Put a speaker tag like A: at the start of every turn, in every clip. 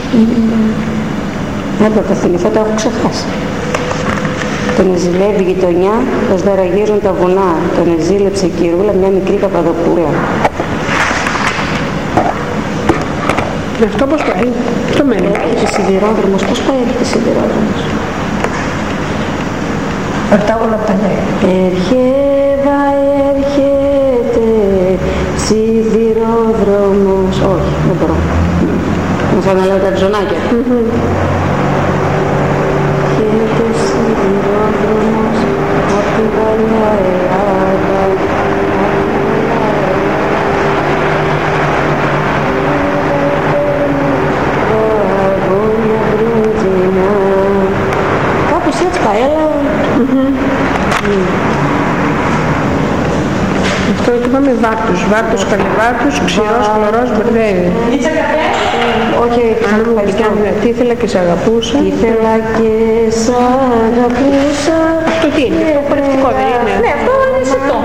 A: Έπρεπε τα θυμηθώ, τα έχω ξεχάσει. Τον εζηλεύει η γειτονιά, πως δαραγίζουν τα βουνά. Τον εζήλεψε η κυρούλα, μια μικρή Παπαδοπούλα.
B: Αυτό πώς πάει, αυτό μένει.
A: Έρχεται σιδηρόδρομος, πώς πάει έρχεται σιδηρόδρομος.
C: Αυτά όλα τα λέει.
A: Έρχεται σιδηρόδρομος. Όχι, δεν μπορώ. Μου θα λέω τα ψωνάκια. Έρχεται σιδηρόδρομος απ' την παλιά Ελλάδα. Κάπως έτσι πάει, αλλά...
B: Αυτό το είπαμε βάρτους, καλεβάρτους, ξηρός, χλωρός, μπερδεύει.
C: Ήτσα καφέ.
A: Όχι,
B: Τι ήθελα και σ' αγαπούσα.
A: Τι ήθελα και σ' αγαπούσα.
B: Αυτό τι είναι, το χορευτικό δεν είναι.
C: Ναι, αυτό είναι σε αυτό.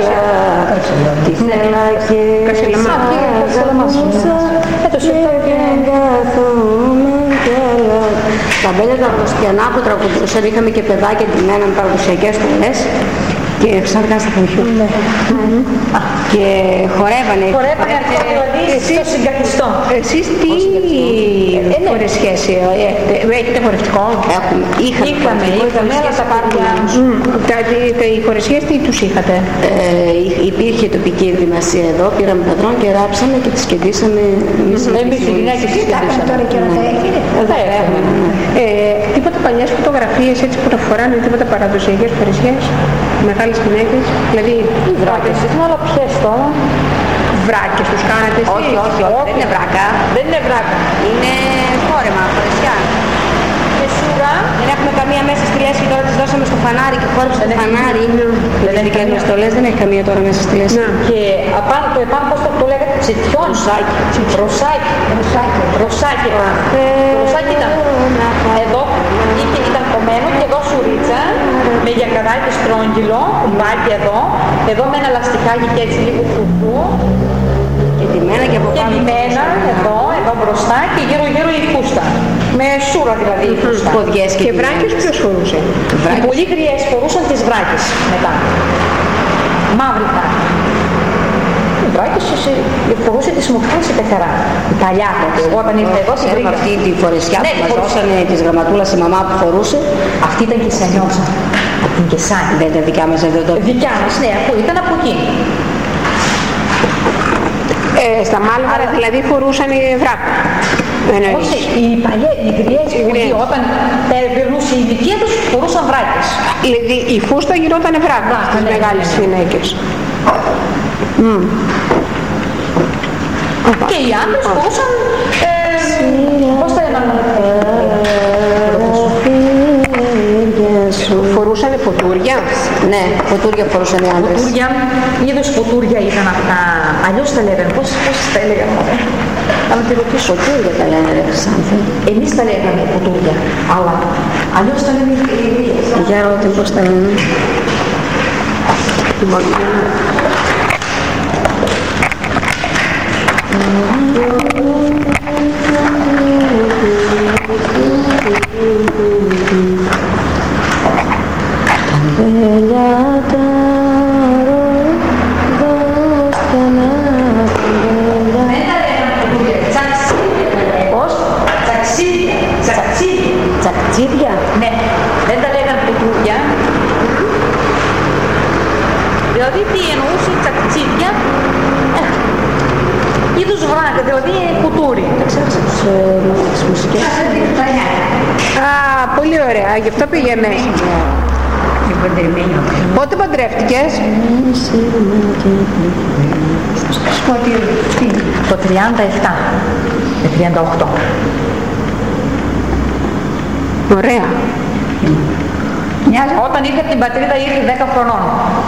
A: Τι ήθελα και
B: Κασελαμά.
A: σ' αγαπούσα. Και εγκαθόμαι καλά. Τα μπέλια τα χριστιανά που τραγουδούσαν, είχαμε και παιδάκια εντυμένα με παραδοσιακές στολές και σαν κάνει στα χωριού. Και χορεύανε.
C: Χορεύανε αυτό δηλαδή στο συγκαθιστό.
B: Εσείς τι χορεσχέση έχετε χορευτικό?
C: Είχαμε, αλλά τα πάρουμε.
B: Οι χορεσχέσεις τι τους είχατε?
A: Υπήρχε τοπική ενδυμασία εδώ, πήραμε πατρόν και ράψαμε και τις κεντήσαμε
C: Εμείς οι γυναίκες τις κεντήσαμε. Τώρα και να θα έχουμε.
B: Τίποτα παλιές φωτογραφίες έτσι που τα φοράνε, τίποτα παραδοσιακές χορεσιές, μεγάλες γυναίκες, δηλαδή
C: Οι βράκες, αλλά ποιες τώρα?
B: βράκες τους κάνατε εσείς?
A: Όχι, δεν είναι βράκα.
C: Δεν είναι βράκα.
A: Είναι φόρεμα, χωρισιά.
C: Και σούρα.
A: Δεν έχουμε καμία μέσα στη λέσχη, τώρα τις δώσαμε στο φανάρι και χόρεψε το φανάρι. Δεν έχει καμία στολές, δεν έχει καμία τώρα μέσα στη λέσχη.
C: Και απάνω το επάνω πώς το λέγατε, τσιτιόν. Ρωσάκι. Ρωσάκι ήταν. Εδώ ήταν κομμένο και εδώ σουρίτσα με γιακαδάκι στρόγγυλο, κουμπάκι εδώ με ένα λαστιχάκι και έτσι λίγο φουφού.
A: Και τιμένα και από
C: Και
A: πάνω.
C: ντυμένα εδώ μπροστά και γύρω η φούστα. Με σούρα δηλαδή η φούστα.
A: Ποδιές
B: Και βράκες ποιος φορούσε?
C: Οι πολύ γριές φορούσαν τις βράκες μετά. Μαύρη βράκη. Οι βράκες φορούσε τις μουκτές η πεθερά. Η παλιά τότε. Εγώ όταν ήρθα εδώ στην
A: Ξέρουμε αυτή τη φορεσιά
C: Ναι,
A: που μας δώσανε της γραμματούλας η μαμά που φορούσε.
C: Αυτή ήταν και σανιόσα. Από την Κεσάνη.
A: Δεν ήταν δικιά μας εδώ τότε.
C: Δικιά μας, ναι, αφού ήταν από εκεί.
B: Στα Μάλβαρα δηλαδή φορούσαν οι βράκα.
C: Όχι, οι παλιές, οι γριές όταν περνούσε η ηλικία τους φορούσαν βράκες.
B: Δηλαδή η φούστα γινόταν βράκα στις μεγάλες γυναίκες.
C: Και οι άντρες φορούσαν, πώς τα έλεγαν,
B: Φορούσαν φωτούρια.
A: Ναι, φωτούρια φορούσαν οι άντρες.
C: φωτούρια, είδος φωτούρια ήταν αυτά, αλλιώς τα λέγανε, πώς τα έλεγαν. Θα με τη ρωτήσω.
A: Φωτούρια τα λένε ρε Χρυσάνθη.
C: Εμείς τα λέγαμε φωτούρια, αλλά αλλιώς τα λένε οι γριές.
A: Για ρώτη πώς τα λένε. Τσακτσίδια.
C: Ναι, δεν τα λέγανε φωτούρια. Δηλαδή τι εννοούσε τσακτσίδια, είδους βράκα, δηλαδή κουτούρι.
A: Ξέχασα τις μουσικές.
B: Α, πολύ ωραία, γι' αυτό πήγαινε. Πότε παντρεύτηκες?
C: Το 37 με 38.
B: Ωραία.
C: Όταν ήρθε από την πατρίδα ήρθε 10 χρονών.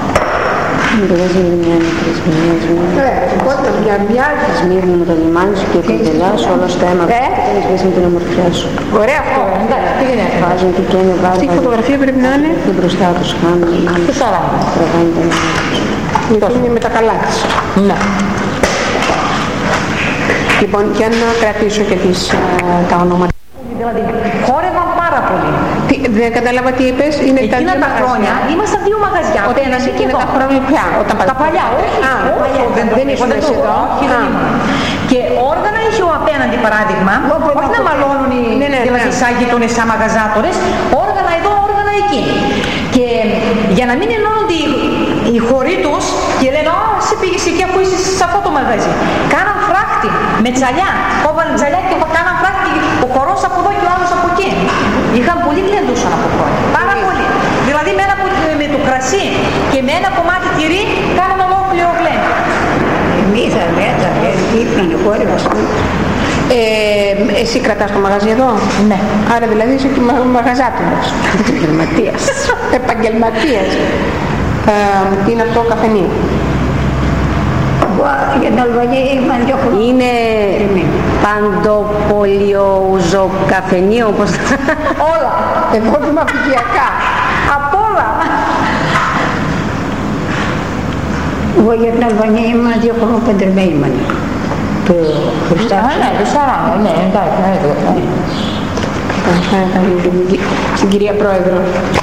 B: Οπότε μια
A: Σμύρνη με το λιμάνι σου και η κοντελιά σου, όλο στο αίμα σου και δεν σβήσει με την ομορφιά σου.
B: Ωραία αυτό.
A: Βάζουν και καίνε
B: Αυτή η
A: βάρβα
B: φωτογραφία πρέπει να είναι
A: και μπροστά τους χάνουν.
C: Τι σαρά.
A: Τραβάνε τα νερά.
B: με τα καλά της.
C: Ναι.
B: Λοιπόν, για να κρατήσω και τα ονόματα.
D: Δηλαδή, χόρευαν πάρα πολύ.
B: Δεν κατάλαβα τι είπες. Είναι
D: εκείνα τα χρόνια ήμασταν δύο μαγαζιά.
B: Εκείνα τα χρόνια πια.
D: Τα παλιά, όχι.
B: Δεν ήσουν εσύ εδώ.
D: Και όργανα είχε ο απέναντι παράδειγμα, όχι να μαλώνουν οι σαν γείτονες, σαν μαγαζάτορες, όργανα εδώ, όργανα εκεί. Και για να μην ενώνονται οι χωροί τους και λένε «σε πήγες εκεί αφού είσαι σε αυτό το μαγαζί». Κάναν φράχτη με τσαλιά, κόβαν τσαλιά και κάναν φράχτη ο χορός από εδώ και ο άλλος από εκεί. Είχαν πολύ γλεντούσαν από χρόνια, πάρα πολύ. Δηλαδή με το κρασί και με ένα κομμάτι τυρί κάναν ολόκληρο γλέντι.
A: Εμείς ήρθαν χόρευα.
B: Εσύ κρατάς το μαγαζί εδώ?
D: Ναι.
B: Άρα δηλαδή είσαι και μαγαζάτορας. Επαγγελματίας. Τι είναι αυτό, καφενείο?
A: Για την Αλβανία ήμουν 2 χρόνια.
E: Είναι παντοπολιοζωκαφενείο, όπως...
B: Όλα. Εγώ είμαι απικιακά. Απ' όλα.
A: Εγώ για την Αλβανία ήμουν 2 χρόνια παντρεμένη. Το Χριστάφι.
D: Ναι, εντάξει.
B: Στην κυρία Πρόεδρο.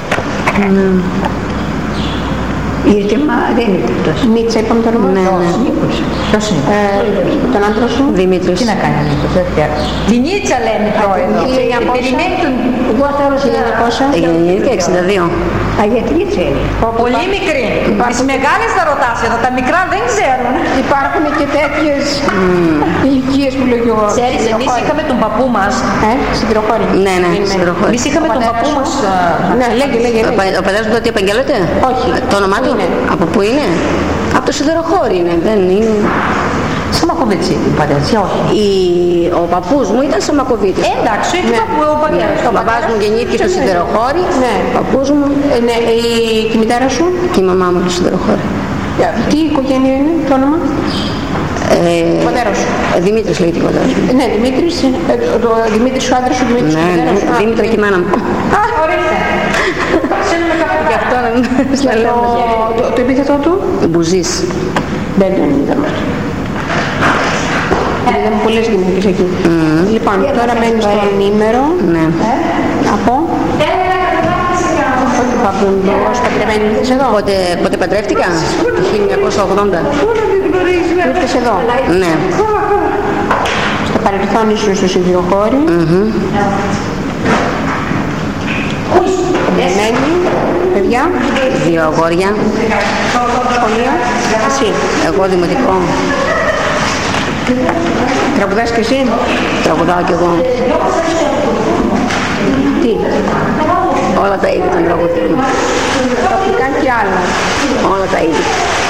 A: Ήρθε, μα δεν ήρθε τόσο.
B: Μίτσα είπαμε το όνομα.
E: Ναι.
D: Ποιος είναι?
B: Τον άντρα σου.
E: Δημήτρης.
D: Τι να κάνει ο Νίκος, Δινίτσα λέμε πρόεδρο. Περιμένει τον...
A: Εγώ θέλω
E: Γεννήθηκα 62.
A: Α, γιατί θέλει.
D: Πολύ μικρή. Τις μεγάλες θα ρωτάς εδώ, τα μικρά δεν ξέρουν.
B: Υπάρχουν και τέτοιες ηλικίες που λέγει ο...
D: Ξέρεις, εμείς είχαμε τον παππού μας.
B: Συντροχώρη.
E: Ναι, συντροχώρη.
D: Εμείς είχαμε τον παππού μας.
B: Ναι, λέγε.
E: Ο πατέρας του τι επαγγέλλεται?
B: Όχι.
E: Το όνομά του? Από πού είναι? Από το σιδεροχώρι είναι, δεν είναι...
D: Σαμακοβίτσι, πατέρας, όχι.
E: Ο παππούς μου ήταν Σαμακοβίτης.
D: Εντάξει, έχει παππού ο πατέρας.
E: Ο παπάς μου γεννήθηκε στο σιδεροχώρι.
B: Ναι.
E: Ο παππούς μου
B: Και η μητέρα σου?
E: και η μαμά μου στο σιδεροχώρι.
B: Τι οικογένεια είναι το όνομα? Ο πατέρας σου.
E: Δημήτρης λέγεται ο πατέρας μου.
B: Ναι, Δημήτρης. Δημήτρης ο άντρας σου, Δημήτρης ο
E: Ναι,
B: πατέρας σου.
E: Δήμητρα και η μάνα μου.
D: Ορίστε.
E: Γι' αυτό να λέω.
B: Το επίθετό του?
E: Μπουζής.
B: Δεν είδαμε. Είδαμε πολλές γυναίκες εκεί. Λοιπόν, τώρα μένει στο ενήμερο.
E: Ναι.
B: Από. Όχι, παντρεμένη ήρθες εδώ.
E: Πότε παντρεύτηκα? Το 1980.
B: Ήρθες εδώ.
E: Ναι.
B: Στο παρελθόν ήσουν στο σιδηροχώρι. Παντρεμένη. Παιδιά.
E: 2 αγόρια.
B: Σχολείο. Εσύ.
E: Εγώ δημοτικό.
B: Τραγουδάς και εσύ?
E: Τραγουδάω κι εγώ.
B: Τι?
E: Όλα τα είδη των τραγουδιών.
B: Τοπικά και άλλα.
E: Όλα τα είδη.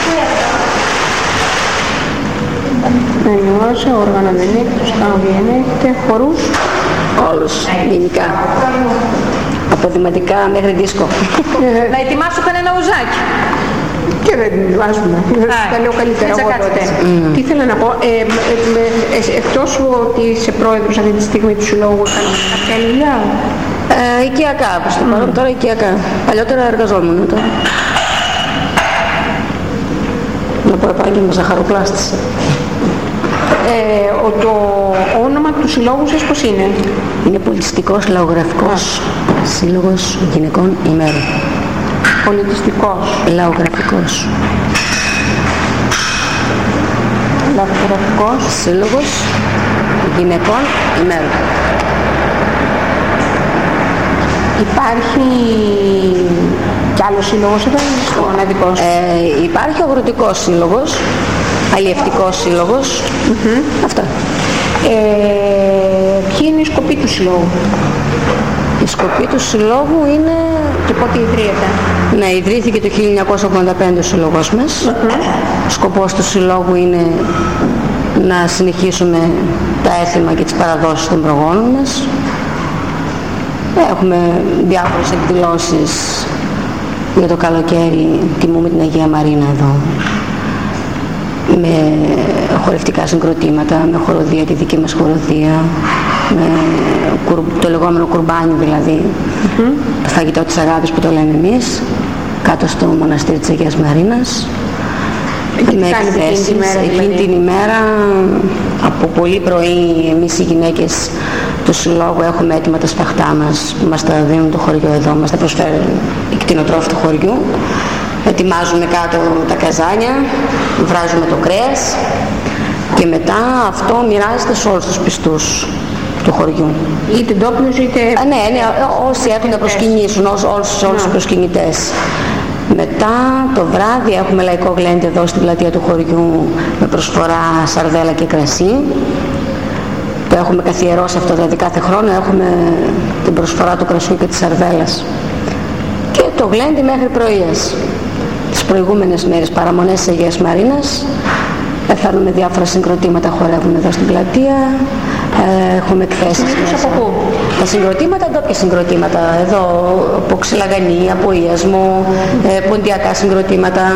B: Εννοώσε, όργανα δεν έχετε, σκάου δεν έχετε, χορούς.
E: Όλους, γενικά. Από δημοτικά μέχρι δίσκο.
D: Να ετοιμάσω κανένα ουζάκι.
B: Και δεν βάζουμε. Τα λέω καλύτερα εγώ τότε. Τι ήθελα να πω, εκτός ότι είσαι πρόεδρος αυτή τη στιγμή του συλλόγου, κάνεις κάποια άλλη δουλειά?
E: Οικιακά, προς το παρόν τώρα οικιακά. Παλιότερα εργαζόμουν τώρα. Να πω επάγγελμα ζαχαροπλάστης.
B: Το όνομα του συλλόγου σας πώς είναι?
E: Είναι πολιτιστικός λαογραφικός σύλλογος γυναικών ημέρων.
B: Πολιτιστικός.
E: Λαογραφικός.
B: Λαογραφικός.
E: Σύλλογος γυναικών ημέρων.
B: Υπάρχει κι άλλος σύλλογος εδώ ή μοναδικός?
E: Υπάρχει ο αγροτικός σύλλογος, αλλιευτικός σύλλογος. Αυτά.
B: Ποιοι είναι οι σκοποί του συλλόγου?
E: Η σκοπή του συλλόγου είναι...
B: Και πότε ιδρύεται?
E: Ναι, ιδρύθηκε το 1985 ο σύλλογος μας. Ο σκοπός του συλλόγου είναι να συνεχίσουμε τα έθιμα και τις παραδόσεις των προγόνων μας. Έχουμε διάφορες εκδηλώσεις για το καλοκαίρι, τιμούμε την Αγία Μαρίνα εδώ, με χορευτικά συγκροτήματα, με χοροδία, τη δική μας χοροδία, με το λεγόμενο κουρμπάνι δηλαδή, το φαγητό της αγάπης που το λέμε εμείς, κάτω στο μοναστήρι της Αγίας Μαρίνας.
B: με εκθέσεις.
E: Εκείνη την ημέρα, από πολύ πρωί, εμείς οι γυναίκες του Συλλόγου έχουμε έτοιμα τα σπαχτά μας που μας τα δίνουν το χωριό εδώ, μας τα προσφέρουν οι κτηνοτρόφοι του χωριού. Ετοιμάζουμε κάτω τα καζάνια, βράζουμε το κρέας και μετά αυτό μοιράζεται σε όλους τους πιστούς του χωριού.
B: Είτε ντόπιους είτε...
E: Ναι, όσοι έχουν να προσκυνήσουν, όλους τους προσκυνητές. Μετά το βράδυ έχουμε λαϊκό γλέντι εδώ στην πλατεία του χωριού με προσφορά σαρδέλα και κρασί. Το έχουμε καθιερώσει αυτό, δηλαδή κάθε χρόνο έχουμε την προσφορά του κρασιού και της σαρδέλας. Και το γλέντι μέχρι πρωίας. Τις προηγούμενες μέρες παραμονές της Αγίας Μαρίνας φέρνουμε διάφορα συγκροτήματα, χορεύουμε εδώ στην πλατεία. Έχουμε εκθέσεις. Τα συγκροτήματα, ντόπια συγκροτήματα, εδώ από Ξυλαγανή, από Ιασμό, ποντιακά συγκροτήματα.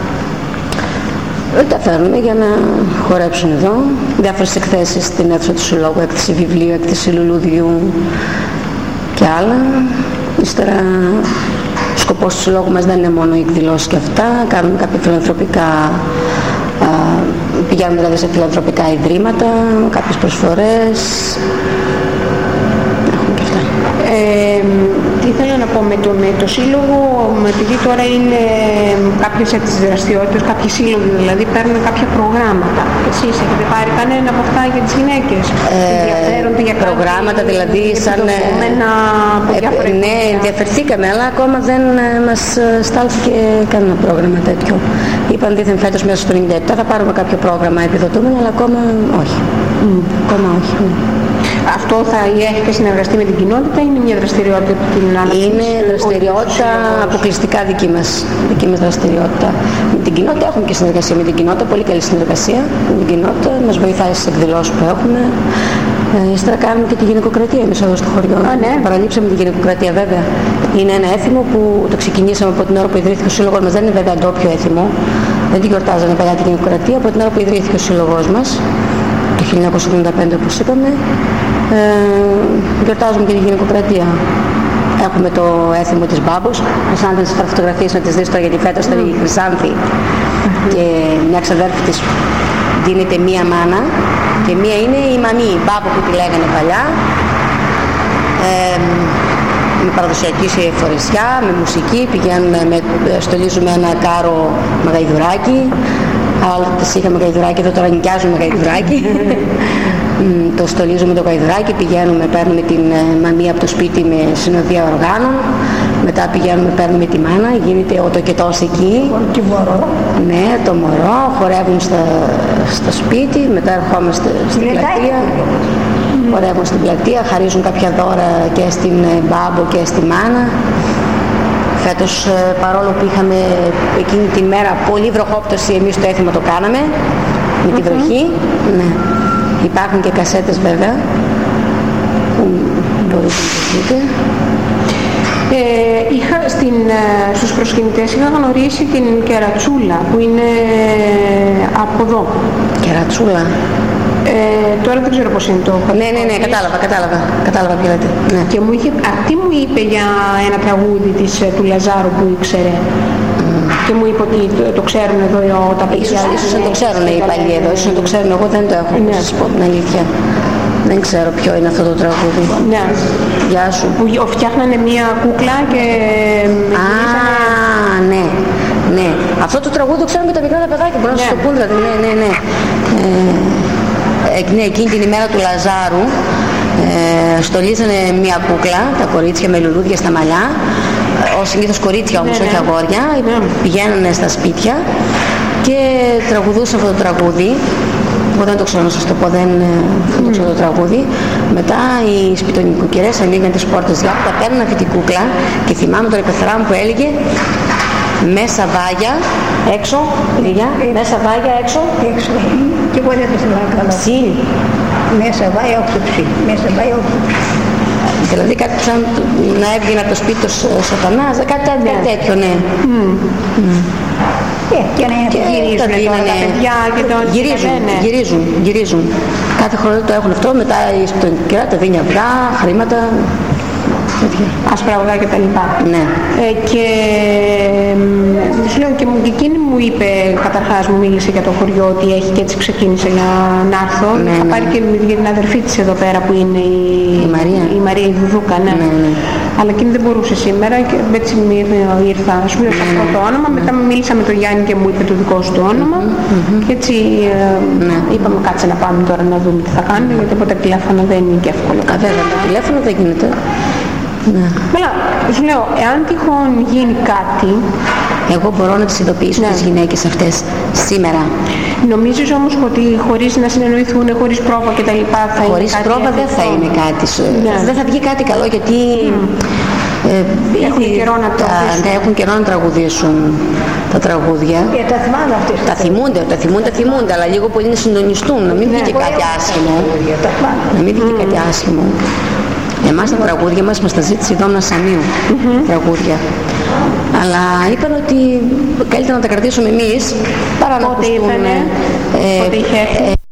E: Τα φέρνουμε για να χορέψουν εδώ. Διάφορες εκθέσεις στην αίθουσα του Συλλόγου, έκθεση βιβλίου, έκθεση λουλουδιού και άλλα. Ύστερα, ο σκοπός του Συλλόγου μας δεν είναι μόνο οι εκδηλώσεις και αυτά. Κάνουμε κάποια φιλανθρωπικά, πηγαίνουμε δηλαδή σε φιλανθρωπικά ιδρύματα, κάποιες προσφορές. Έχουμε και αυτά.
B: Τι ήθελα να πω με το σύλλογο, επειδή τώρα είναι κάποιες από τις δραστηριότητες, κάποιοι σύλλογοι δηλαδή παίρνουν κάποια προγράμματα. Εσείς έχετε πάρει κανένα από αυτά για τις γυναίκες? Ενδιαφέρονται για
E: προγράμματα δηλαδή σαν... Ναι, ενδιαφερθήκαμε, αλλά ακόμα δεν μας στάλθηκε κανένα πρόγραμμα τέτοιο. Είπαν δήθεν φέτος μέσα στο 97 θα πάρουμε κάποιο πρόγραμμα επιδοτούμενο, αλλά ακόμα όχι. Ακόμα όχι.
B: Αυτό θα έχετε συνεργαστεί με την κοινότητα ή είναι μια δραστηριότητα που την αναπτύσσει?
E: Είναι δραστηριότητα αποκλειστικά δική μας δραστηριότητα. Με την κοινότητα έχουμε και συνεργασία με την κοινότητα, πολύ καλή συνεργασία με την κοινότητα, μας βοηθάει στις εκδηλώσεις που έχουμε. Ύστερα κάνουμε και τη γυναικοκρατία εμείς εδώ στο χωριό.
B: Ναι.
E: Παραλείψαμε τη γυναικοκρατία βέβαια. Είναι ένα έθιμο που το ξεκινήσαμε από την ώρα που ιδρύθηκε ο σύλλογος μας, δεν είναι βέβαια ντόπιο έθιμο. Δεν την γιορτάζαμε παλιά τη γυναικοκρατία, από την ώρα που ιδρύθηκε ο σύλλογος μας, το 1985 όπως είπαμε. Γιορτάζουμε και τη γυναικοκρατία. Έχουμε το έθιμο της Μπάμπος. Χρυσάνθη, να σας πάρω φωτογραφίες να τις δεις τώρα, γιατί φέτος ήταν η Χρυσάνθη και μια ξαδέρφη της δίνεται μία μάνα και μία είναι η μαμή, η Μπάμπο που τη λέγανε παλιά. Με παραδοσιακή φορεσιά, με μουσική, πηγαίνουμε, στολίζουμε ένα κάρο με γαϊδουράκι. Άλλα τις είχαμε γαϊδουράκι, εδώ τώρα νοικιάζουμε γαϊδουράκι. Το στολίζουμε το γαϊδουράκι, πηγαίνουμε, παίρνουμε την μαμή από το σπίτι με συνοδεία οργάνων. Μετά πηγαίνουμε, παίρνουμε τη μάνα, γίνεται ο τοκετός εκεί.
B: Και μωρό.
E: Ναι, το μωρό, χορεύουν στο σπίτι, μετά ερχόμαστε στην πλατεία. Χορεύουν στην πλατεία, χαρίζουν κάποια δώρα και στην Μπάμπο και στη μάνα. Φέτος, παρόλο που είχαμε εκείνη τη μέρα πολύ βροχόπτωση, εμείς το έθιμο το κάναμε με τη βροχή. Ναι. Υπάρχουν και κασέτες βέβαια που μπορείτε να το δείτε.
B: Στους προσκυνητές είχα γνωρίσει την Κερατσούλα που είναι από εδώ.
E: Κερατσούλα.
B: Τώρα δεν ξέρω πώς είναι το...
E: Ναι, κατάλαβα ποιο λέτε. Ναι.
B: Και αυτή μου είπε για ένα τραγούδι του Λαζάρου που ήξερε. Και μου είπε ότι το ξέρουν εδώ τα παιδιά.
E: Ίσως να το ξέρουν οι παλιοί εδώ, ίσως να το ξέρουν, εγώ δεν το έχω, να σας πω την αλήθεια. Δεν ξέρω ποιο είναι αυτό το τραγούδι.
B: Ναι.
E: Γεια σου.
B: Που φτιάχνανε μία κούκλα και...
E: Ναι. Αυτό το τραγούδι το ξέρουν και τα μικρά τα παιδάκια, μπορούν να σας το πούν δηλαδή. Ναι. Εκείνη την ημέρα του Λαζάρου στολίζανε μία κούκλα, τα κορίτσια με λουλούδια στα μαλλιά, ως συνήθως κορίτσια όμως, όχι αγόρια, πηγαίνανε στα σπίτια και τραγουδούσαν αυτό το τραγούδι. Εγώ δεν το ξέρω να σας το πω, δεν το ξέρω το τραγούδι. Μετά οι σπιτονικοκυρές ανοίγαν τις πόρτες διάπου, τα παίρνουν αυτή την κούκλα και θυμάμαι τώρα η πεθερά μου που έλεγε μέσα βάγια, έξω, λίγια, μέσα βάγια, έξω.
B: Και εγώ δεν το θυμάμαι καλά.
E: Ψι.
B: Μέσα βάγια, όξω ψι. Μέσα βάγια, όξω ψι.
E: Δηλαδή κάτι σαν να έβγαινε από το σπίτι του σατανάς, κάτι τέτοιο, ναι.
B: Και να γυρίζουν τα παιδιά και το...
E: Γυρίζουν. Κάθε χρόνο το έχουν αυτό, μετά στον κυρά τα δίνει αυγά, χρήματα.
B: άσπρα οδά και τα λοιπά.
E: Ναι.
B: Και σου λέω και εκείνη μου είπε, καταρχάς μου μίλησε για το χωριό ότι έχει και έτσι ξεκίνησε για να έρθω. Θα πάρει και για την αδερφή της εδώ πέρα που είναι η Μαρία η Δουδούκα, ναι. Αλλά εκείνη δεν μπορούσε σήμερα και έτσι ήρθα, σου λέω αυτό το όνομα, μετά μίλησα με τον Γιάννη και μου είπε το δικό σου το όνομα και έτσι είπαμε κάτσε να πάμε τώρα να δούμε τι θα κάνουμε, γιατί από τα τηλέφωνα δεν είναι και εύκολο.
E: Βέβαια, το τηλέφωνο δεν γίνεται. Ναι.
B: Αλλά σου λέω, εάν τυχόν γίνει κάτι...
E: Εγώ μπορώ να τις ειδοποιήσω τις γυναίκες αυτές σήμερα.
B: Νομίζεις όμως ότι χωρίς να συνεννοηθούν, χωρίς πρόβα και τα λοιπά θα
E: χωρίς
B: είναι κάτι...
E: πρόβα δεν θα είναι κάτι. Δεν θα βγει κάτι καλό γιατί... έχουν καιρό να τραγουδήσουν τα τραγούδια.
A: Τα θυμάμαι αυτές.
E: Τα θυμούνται, αλλά λίγο πολύ να συντονιστούν, να μην βγει και κάτι άσχημο. Να μην βγει κάτι άσχημο. Εμάς τα τραγούδια μας τα ζήτησε η Δόμνα Σαμίου, τραγούδια. Αλλά είπαν ότι καλύτερα να τα κρατήσουμε εμείς παρά να ακουστούν.
B: Πότε είχε έρθει?